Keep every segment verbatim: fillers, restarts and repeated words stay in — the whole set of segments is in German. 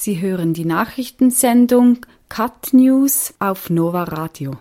Sie hören die Nachrichtensendung Cut News auf Nova Radio.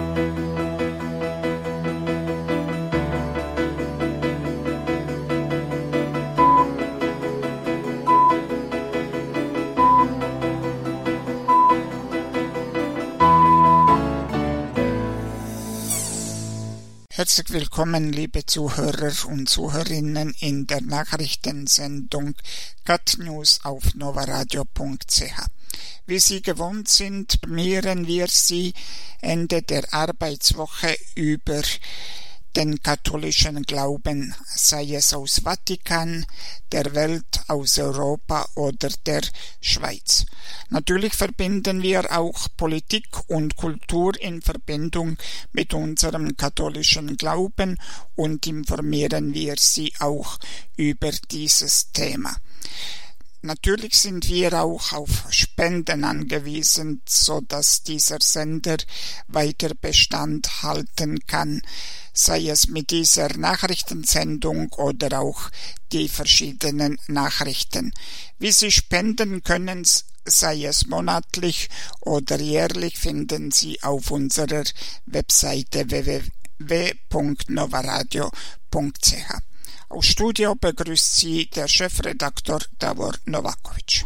Herzlich willkommen, liebe Zuhörer und Zuhörerinnen, in der Nachrichtensendung Cut News auf novaradio punkt c h. Wie Sie gewohnt sind, informieren wir Sie Ende der Arbeitswoche über den katholischen Glauben, sei es aus Vatikan, der Welt, aus Europa oder der Schweiz. Natürlich verbinden wir auch Politik und Kultur in Verbindung mit unserem katholischen Glauben und informieren wir Sie auch über dieses Thema. Natürlich sind wir auch auf Spenden angewiesen, so dass dieser Sender weiter Bestand halten kann, sei es mit dieser Nachrichtensendung oder auch die verschiedenen Nachrichten. Wie Sie spenden können, sei es monatlich oder jährlich, finden Sie auf unserer Webseite w w w punkt novaradio punkt c h. Aus Studio begrüßt Sie der Chefredaktor Davor Novakovic.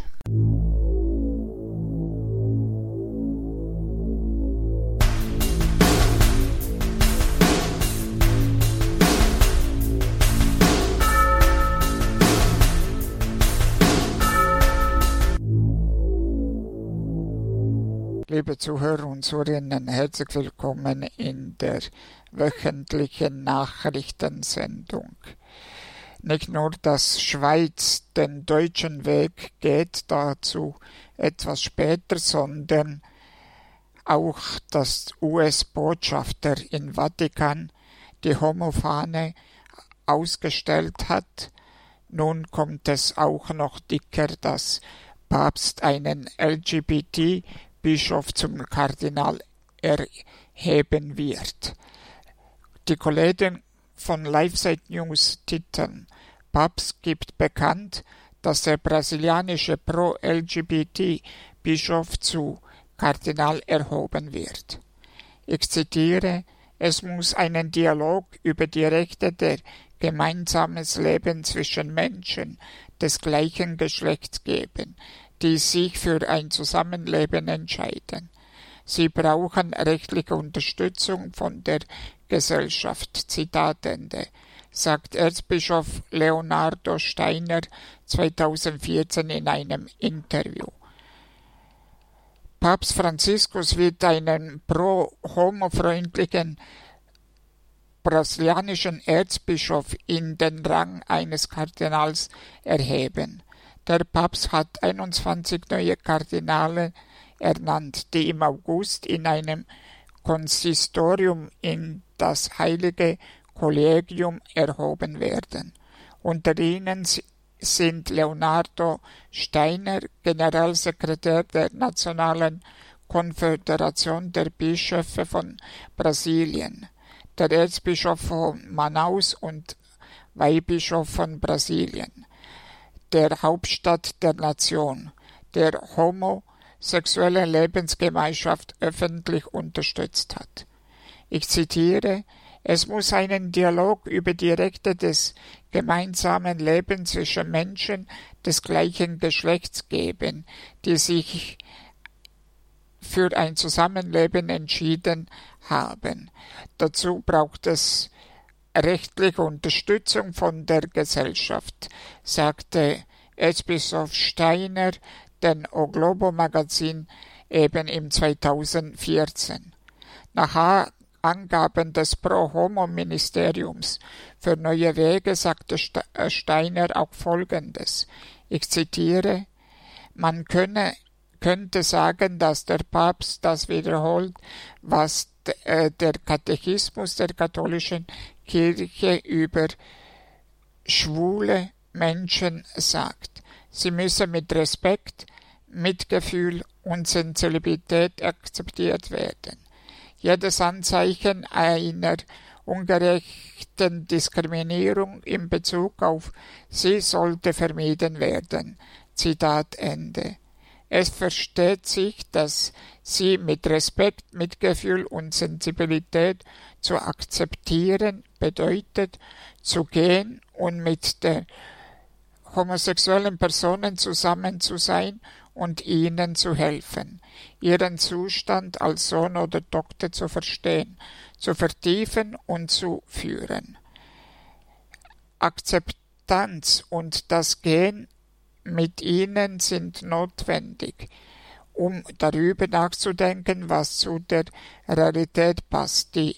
Liebe Zuhörer und Zuhörerinnen, herzlich willkommen in der wöchentlichen Nachrichtensendung. Nicht nur, dass Schweiz den deutschen Weg geht, dazu etwas später, sondern auch, dass U S-Botschafter in Vatikan die Homo-Fahne ausgestellt hat. Nun kommt es auch noch dicker, dass Papst einen L G B T-Bischof zum Kardinal erheben wird. Die Kollegen von LiveSite News titeln: Papst gibt bekannt, dass der brasilianische Pro-L G B T-Bischof zu Kardinal erhoben wird. Ich zitiere: Es muss einen Dialog über die Rechte der gemeinsames Leben zwischen Menschen des gleichen Geschlechts geben, die sich für ein Zusammenleben entscheiden. Sie brauchen rechtliche Unterstützung von der Gesellschaft. Zitat Ende, sagt Erzbischof Leonardo Steiner zweitausendvierzehn in einem Interview. Papst Franziskus wird einen pro-homo-freundlichen brasilianischen Erzbischof in den Rang eines Kardinals erheben. Der Papst hat einundzwanzig neue Kardinale ernannt, die im August in einem Konsistorium in das Heilige Kollegium erhoben werden. Unter ihnen sind Leonardo Steiner, Generalsekretär der Nationalen Konföderation der Bischöfe von Brasilien, der Erzbischof von Manaus und Weihbischof von Brasilien, der Hauptstadt der Nation, der homosexuelle Lebensgemeinschaft öffentlich unterstützt hat. Ich zitiere: Es muss einen Dialog über die Rechte des gemeinsamen Lebens zwischen Menschen des gleichen Geschlechts geben, die sich für ein Zusammenleben entschieden haben. Dazu braucht es rechtliche Unterstützung von der Gesellschaft, sagte Erzbischof Steiner den O Globo Magazin eben im zweitausendvierzehn. Nach Angaben des Pro-Homo-Ministeriums für neue Wege sagte Steiner auch Folgendes. Ich zitiere: Man könne, könnte sagen, dass der Papst das wiederholt, was der Katechismus der katholischen Kirche über schwule Menschen sagt. Sie müssen mit Respekt, Mitgefühl und Sensibilität akzeptiert werden. Jedes Anzeichen einer ungerechten Diskriminierung in Bezug auf sie sollte vermieden werden. Zitat Ende. Es versteht sich, dass sie mit Respekt, Mitgefühl und Sensibilität zu akzeptieren bedeutet, zu gehen und mit den homosexuellen Personen zusammen zu sein und ihnen zu helfen, ihren Zustand als Sohn oder Tochter zu verstehen, zu vertiefen und zu führen. Akzeptanz und das Gehen mit ihnen sind notwendig, um darüber nachzudenken, was zu der Realität passt, die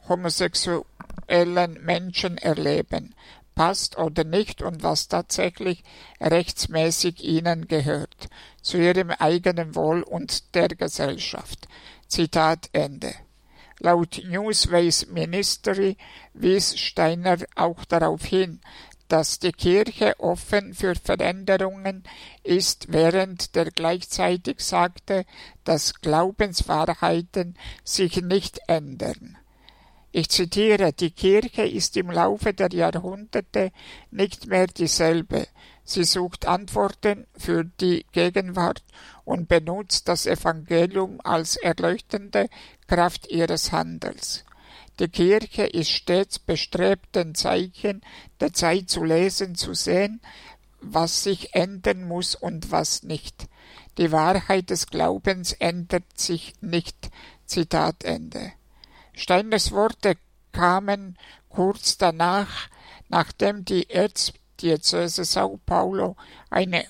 homosexuellen Menschen erleben, passt oder nicht und was tatsächlich rechtsmäßig ihnen gehört, zu ihrem eigenen Wohl und der Gesellschaft. Zitat Ende. Laut Newsways Ministry wies Steiner auch darauf hin, dass die Kirche offen für Veränderungen ist, während er gleichzeitig sagte, dass Glaubenswahrheiten sich nicht ändern. Ich zitiere, die Kirche ist im Laufe der Jahrhunderte nicht mehr dieselbe. Sie sucht Antworten für die Gegenwart und benutzt das Evangelium als erleuchtende Kraft ihres Handelns. Die Kirche ist stets bestrebt, den Zeichen der Zeit zu lesen, zu sehen, was sich ändern muss und was nicht. Die Wahrheit des Glaubens ändert sich nicht. Zitat Ende. Steiners Worte kamen kurz danach, nachdem die Erzdiözese São Paulo eine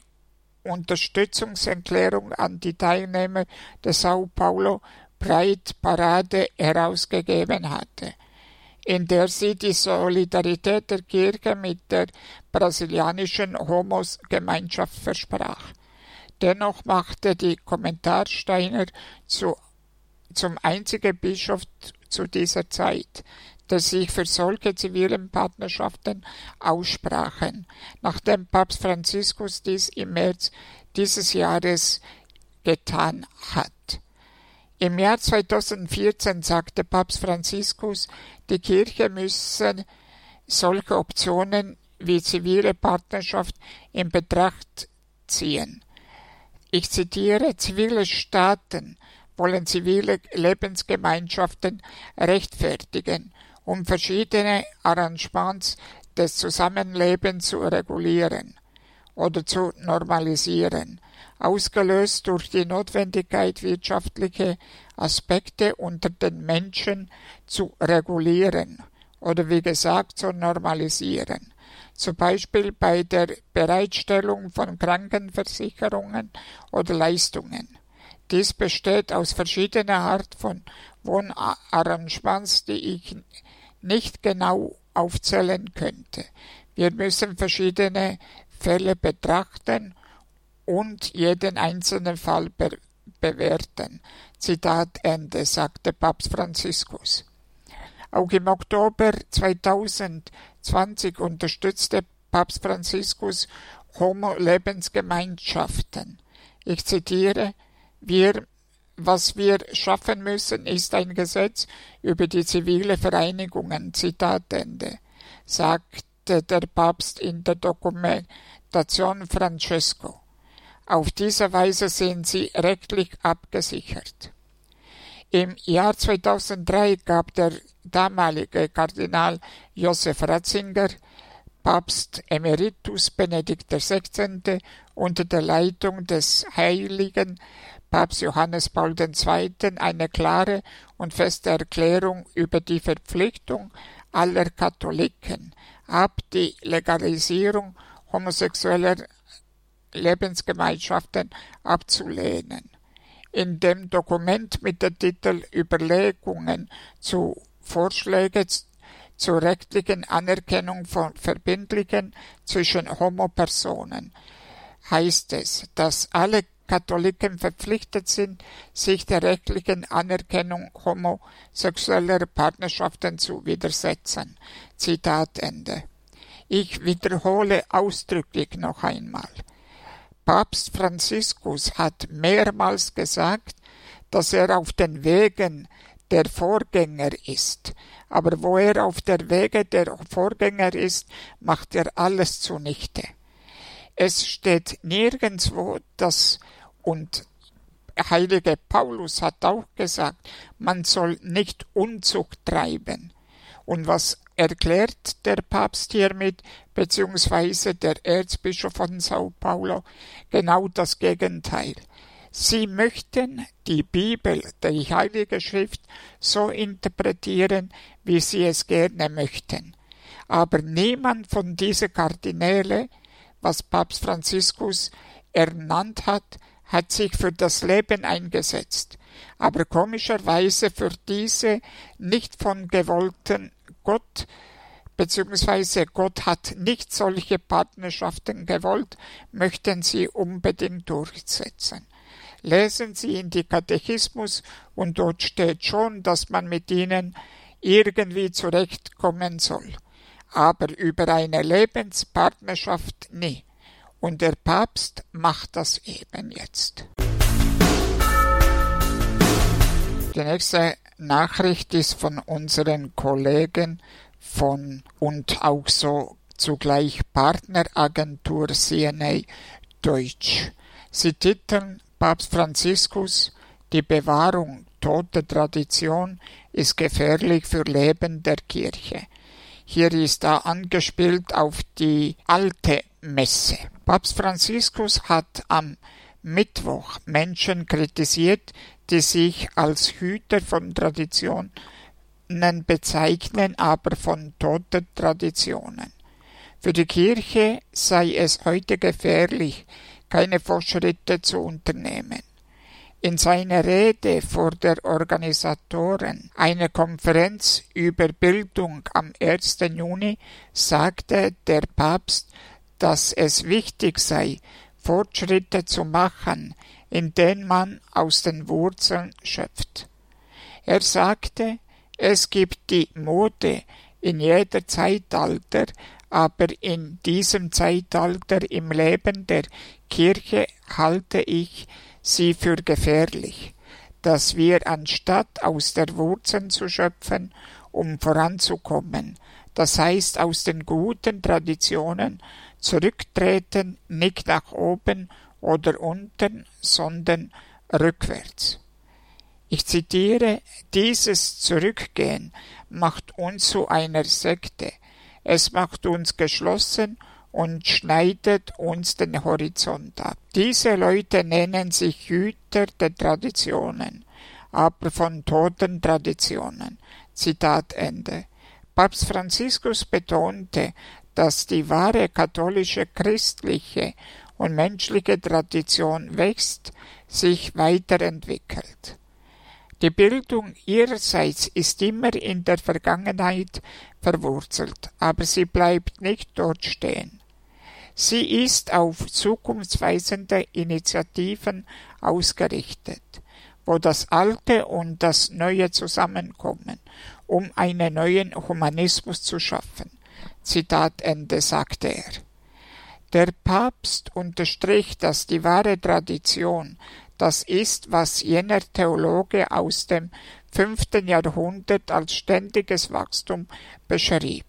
Unterstützungserklärung an die Teilnehmer der São Paulo Pride Parade herausgegeben hatte, in der sie die Solidarität der Kirche mit der brasilianischen Homos-Gemeinschaft versprach. Dennoch machte die Kommentar Steiner zu, zum einzigen Bischof zu dieser Zeit, der sich für solche zivilen Partnerschaften aussprachen, nachdem Papst Franziskus dies im März dieses Jahres getan hat. Im Jahr zweitausendvierzehn sagte Papst Franziskus, die Kirche müsse solche Optionen wie zivile Partnerschaft in Betracht ziehen. Ich zitiere, zivile Staaten wollen zivile Lebensgemeinschaften rechtfertigen, um verschiedene Arrangements des Zusammenlebens zu regulieren oder zu normalisieren, ausgelöst durch die Notwendigkeit, wirtschaftliche Aspekte unter den Menschen zu regulieren oder wie gesagt zu normalisieren, zum Beispiel bei der Bereitstellung von Krankenversicherungen oder Leistungen. Dies besteht aus verschiedener Art von Wohnarrangements, die ich nicht genau aufzählen könnte. Wir müssen verschiedene Fälle betrachten und jeden einzelnen Fall be- bewerten. Zitat Ende, sagte Papst Franziskus. Auch im Oktober zweitausendzwanzig unterstützte Papst Franziskus Homo-Lebensgemeinschaften. Ich zitiere, wir, was wir schaffen müssen, ist ein Gesetz über die zivile Vereinigungen, Zitat Ende, sagte der Papst in der Dokumentation Francesco. Auf diese Weise sind sie rechtlich abgesichert. Im Jahr zweitausenddrei gab der damalige Kardinal Josef Ratzinger, Papst Emeritus Benedikt der Sechzehnte unter der Leitung des heiligen Papst Johannes Paul der Zweite eine klare und feste Erklärung über die Verpflichtung aller Katholiken ab, die Legalisierung homosexueller Lebensgemeinschaften abzulehnen. In dem Dokument mit dem Titel Überlegungen zu Vorschläge zur rechtlichen Anerkennung von Verbindlichen zwischen Homo-Personen heißt es, dass alle Katholiken verpflichtet sind, sich der rechtlichen Anerkennung homosexueller Partnerschaften zu widersetzen. Zitat Ende. Ich wiederhole ausdrücklich noch einmal. Papst Franziskus hat mehrmals gesagt, dass er auf den Wegen der Vorgänger ist. Aber wo er auf der Wege der Vorgänger ist, macht er alles zunichte. Es steht nirgendwo, dass Und heilige Paulus hat auch gesagt, man soll nicht Unzucht treiben. Und was erklärt der Papst hiermit, beziehungsweise der Erzbischof von Sao Paulo? Genau das Gegenteil. Sie möchten die Bibel, die Heilige Schrift, so interpretieren, wie sie es gerne möchten. Aber niemand von diesen Kardinäle, was Papst Franziskus ernannt hat, hat sich für das Leben eingesetzt, aber komischerweise für diese nicht von gewollten Gott, beziehungsweise Gott hat nicht solche Partnerschaften gewollt, möchten sie unbedingt durchsetzen. Lesen Sie in die Katechismus und dort steht schon, dass man mit ihnen irgendwie zurechtkommen soll, aber über eine Lebenspartnerschaft nie. Und der Papst macht das eben jetzt. Die nächste Nachricht ist von unseren Kollegen von und auch so zugleich Partneragentur C N A Deutsch. Sie titeln Papst Franziskus: Die Bewahrung toter Tradition ist gefährlich für Leben der Kirche. Hier ist da angespielt auf die alte Messe. Papst Franziskus hat am Mittwoch Menschen kritisiert, die sich als Hüter von Traditionen bezeichnen, aber von toten Traditionen. Für die Kirche sei es heute gefährlich, keine Fortschritte zu unternehmen. In seiner Rede vor der Organisatoren einer Konferenz über Bildung am ersten Juni sagte der Papst, dass es wichtig sei, Fortschritte zu machen, in denen man aus den Wurzeln schöpft. Er sagte, es gibt die Mode in jeder Zeitalter, aber in diesem Zeitalter im Leben der Kirche halte ich sie für gefährlich, dass wir anstatt aus der Wurzeln zu schöpfen, um voranzukommen, das heißt aus den guten Traditionen, zurücktreten, nicht nach oben oder unten, sondern rückwärts. Ich zitiere, dieses Zurückgehen macht uns zu einer Sekte. Es macht uns geschlossen und schneidet uns den Horizont ab. Diese Leute nennen sich Hüter der Traditionen, aber von toten Traditionen. Zitat Ende. Papst Franziskus betonte, dass die wahre katholische, christliche und menschliche Tradition wächst, sich weiterentwickelt. Die Bildung ihrerseits ist immer in der Vergangenheit verwurzelt, aber sie bleibt nicht dort stehen. Sie ist auf zukunftsweisende Initiativen ausgerichtet, wo das Alte und das Neue zusammenkommen, um einen neuen Humanismus zu schaffen. Zitat Ende, sagte er. Der Papst unterstrich, dass die wahre Tradition das ist, was jener Theologe aus dem fünften Jahrhundert als ständiges Wachstum beschrieb.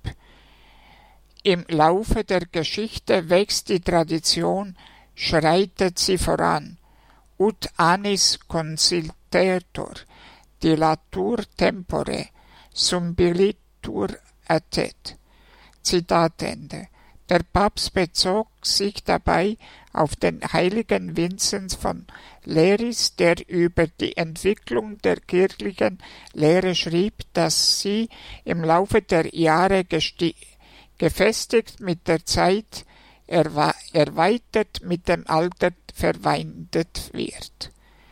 Im Laufe der Geschichte wächst die Tradition, schreitet sie voran. Ut annis consiltetur, dilatur tempore, sumbilitur atet. Zitat Ende. Der Papst bezog sich dabei auf den heiligen Vinzenz von Leris, der über die Entwicklung der kirchlichen Lehre schrieb, dass sie im Laufe der Jahre gefestigt mit der Zeit, erweitert mit dem Alter verwandelt wird.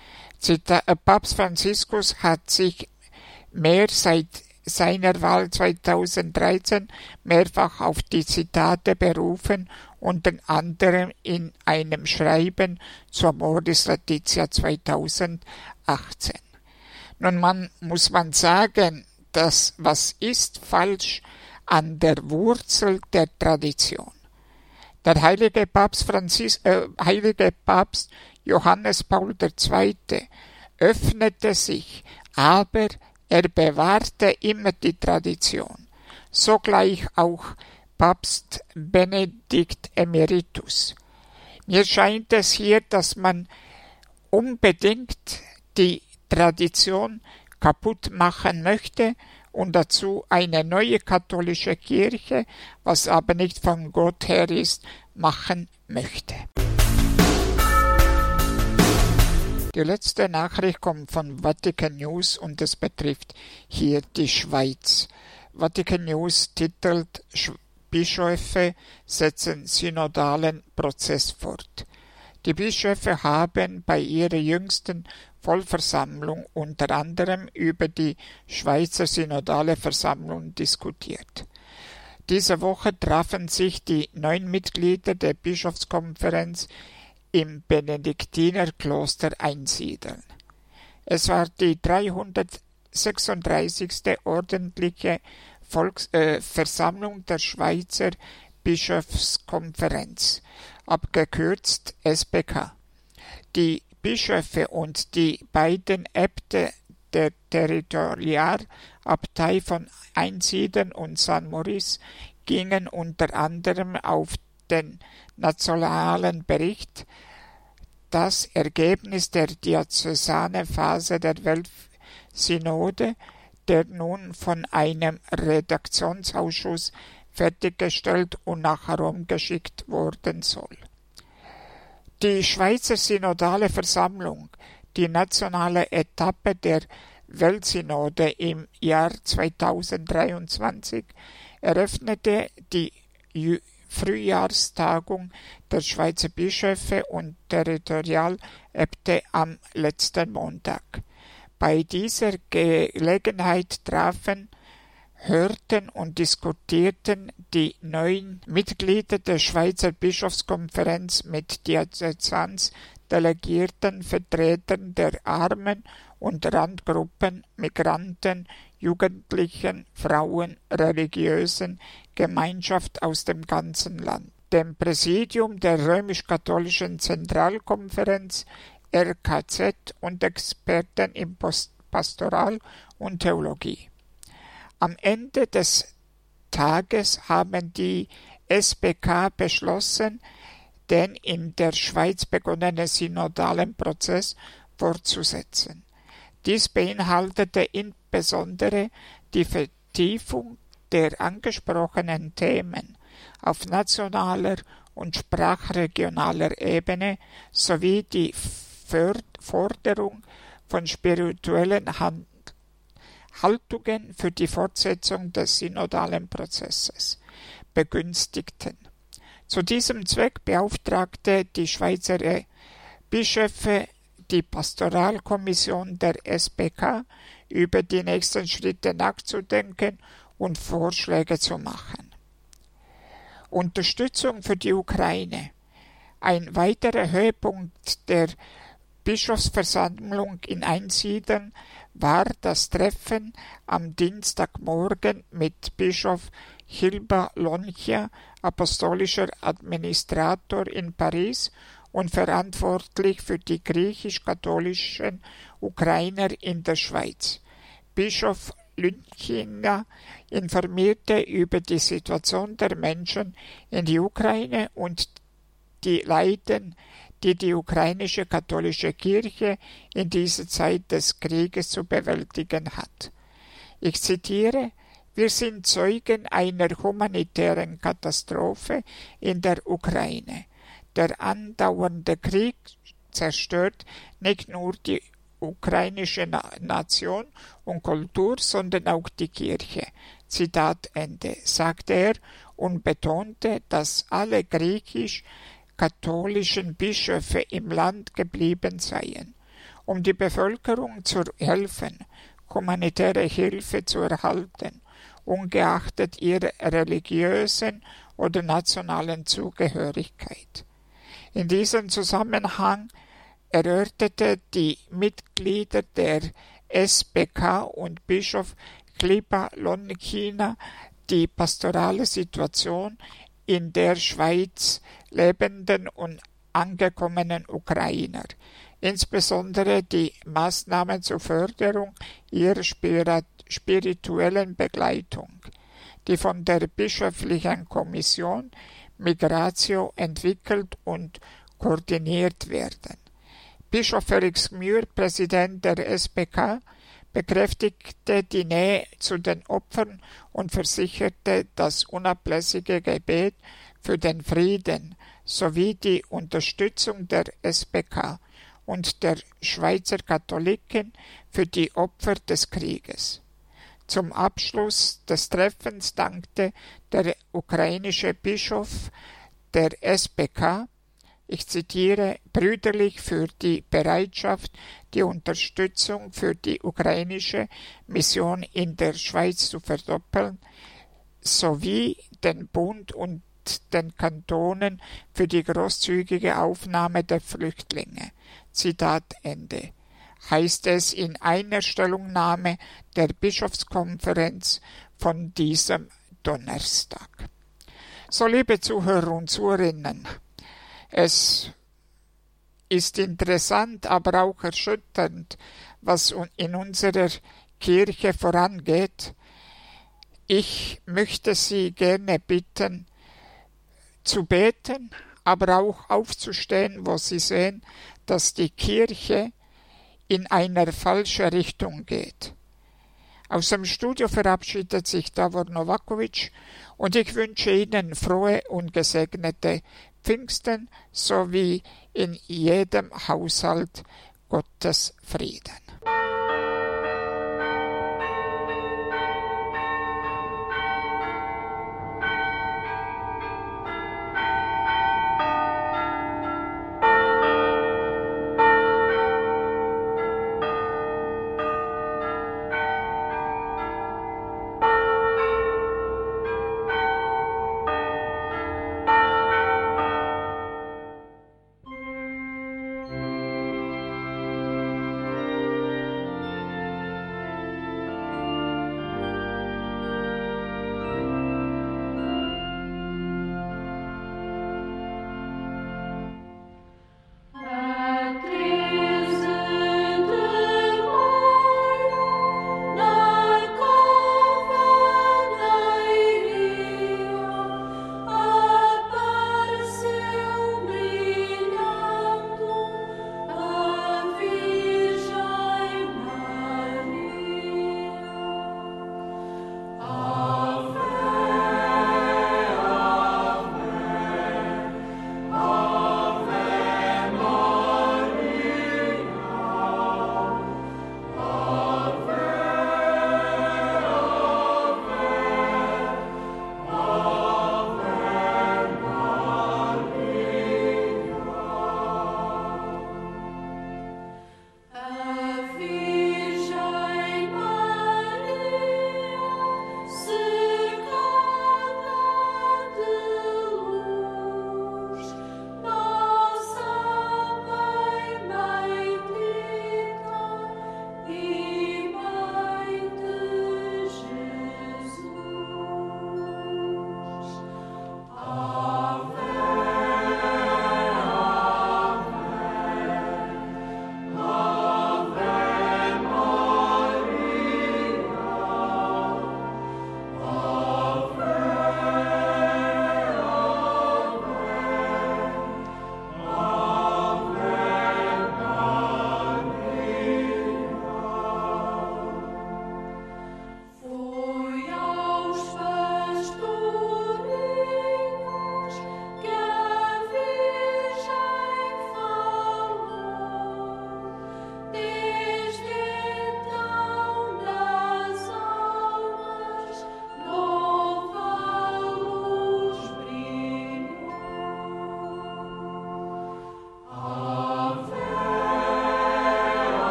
Papst Franziskus hat sich mehr seit seiner Wahl zweitausenddreizehn mehrfach auf die Zitate berufen, unter anderem in einem Schreiben zur Amoris Laetitia zweitausendachtzehn. Nun man, muss man sagen, dass was ist falsch an der Wurzel der Tradition? Der heilige Papst, Franzis, äh, heilige Papst Johannes Paul der Zweite öffnete sich, aber er bewahrte immer die Tradition. Sogleich auch Papst Benedikt Emeritus. Mir scheint es hier, dass man unbedingt die Tradition kaputt machen möchte und dazu eine neue katholische Kirche, was aber nicht von Gott her ist, machen möchte. Die letzte Nachricht kommt von Vatican News und es betrifft hier die Schweiz. Vatican News titelt Bischöfe setzen synodalen Prozess fort. Die Bischöfe haben bei ihrer jüngsten Vollversammlung unter anderem über die Schweizer Synodale Versammlung diskutiert. Diese Woche trafen sich die neun Mitglieder der Bischofskonferenz im Benediktinerkloster Einsiedeln. Es war die dreihundertsechsunddreißigste ordentliche Volks- äh, Versammlung der Schweizer Bischofskonferenz, abgekürzt S B K. Die Bischöfe und die beiden Äbte der Territorialabtei von Einsiedeln und San Maurice gingen unter anderem auf den nationalen Bericht, das Ergebnis der diözesanen Phase der Weltsynode, der nun von einem Redaktionsausschuss fertiggestellt und nach Rom geschickt worden soll. Die Schweizer Synodale Versammlung, die nationale Etappe der Weltsynode im Jahr zweitausenddreiundzwanzig, eröffnete die Frühjahrstagung der Schweizer Bischöfe und Territorialäbte am letzten Montag. Bei dieser Gelegenheit trafen, hörten und diskutierten die neun Mitglieder der Schweizer Bischofskonferenz mit Diözesansdelegierten, Vertretern der Armen- und Randgruppen, Migranten, Jugendlichen, Frauen, religiösen Gemeinschaft aus dem ganzen Land, dem Präsidium der römisch-katholischen Zentralkonferenz R K Z und Experten in Pastoral und Theologie. Am Ende des Tages haben die S B K beschlossen, den in der Schweiz begonnenen synodalen Prozess fortzusetzen. Dies beinhaltete insbesondere die Vertiefung der angesprochenen Themen auf nationaler und sprachregionaler Ebene sowie die Forderung von spirituellen Haltungen für die Fortsetzung des synodalen Prozesses begünstigten. Zu diesem Zweck beauftragte die Schweizer Bischöfe die Pastoralkommission der S B K, über die nächsten Schritte nachzudenken und Vorschläge zu machen. Unterstützung für die Ukraine. Ein weiterer Höhepunkt der Bischofsversammlung in Einsiedeln war das Treffen am Dienstagmorgen mit Bischof Hilba Lonchia, apostolischer Administrator in Paris und verantwortlich für die griechisch-katholischen Ukrainer in der Schweiz. Bischof Lonchia informierte über die Situation der Menschen in der Ukraine und die Leiden, die die ukrainische katholische Kirche in dieser Zeit des Krieges zu bewältigen hat. Ich zitiere: Wir sind Zeugen einer humanitären Katastrophe in der Ukraine. Der andauernde Krieg zerstört nicht nur die ukrainische Nation und Kultur, sondern auch die Kirche. Zitat Ende, sagte er und betonte, dass alle griechisch-katholischen Bischöfe im Land geblieben seien, um die Bevölkerung zu helfen, humanitäre Hilfe zu erhalten, ungeachtet ihrer religiösen oder nationalen Zugehörigkeit. In diesem Zusammenhang erörterte die Mitglieder der S B K und Bischof Hilba Lonchia die pastorale Situation in der Schweiz lebenden und angekommenen Ukrainer, insbesondere die Maßnahmen zur Förderung ihrer spirituellen Begleitung, die von der Bischöflichen Kommission Migratio entwickelt und koordiniert werden. Bischof Felix Gmür, Präsident der S B K, bekräftigte die Nähe zu den Opfern und versicherte das unablässige Gebet für den Frieden sowie die Unterstützung der S B K und der Schweizer Katholiken für die Opfer des Krieges. Zum Abschluss des Treffens dankte der ukrainische Bischof der S B K, ich zitiere, brüderlich für die Bereitschaft, die Unterstützung für die ukrainische Mission in der Schweiz zu verdoppeln, sowie den Bund und den Kantonen für die großzügige Aufnahme der Flüchtlinge. Zitat Ende. Heißt es in einer Stellungnahme der Bischofskonferenz von diesem Donnerstag. So, liebe Zuhörer und Zuhörerinnen, es ist interessant, aber auch erschütternd, was in unserer Kirche vorangeht. Ich möchte Sie gerne bitten, zu beten, aber auch aufzustehen, wo Sie sehen, dass die Kirche in eine falsche Richtung geht. Aus dem Studio verabschiedet sich Davor Novakovic und ich wünsche Ihnen frohe und gesegnete Pfingsten sowie in jedem Haushalt Gottes Frieden.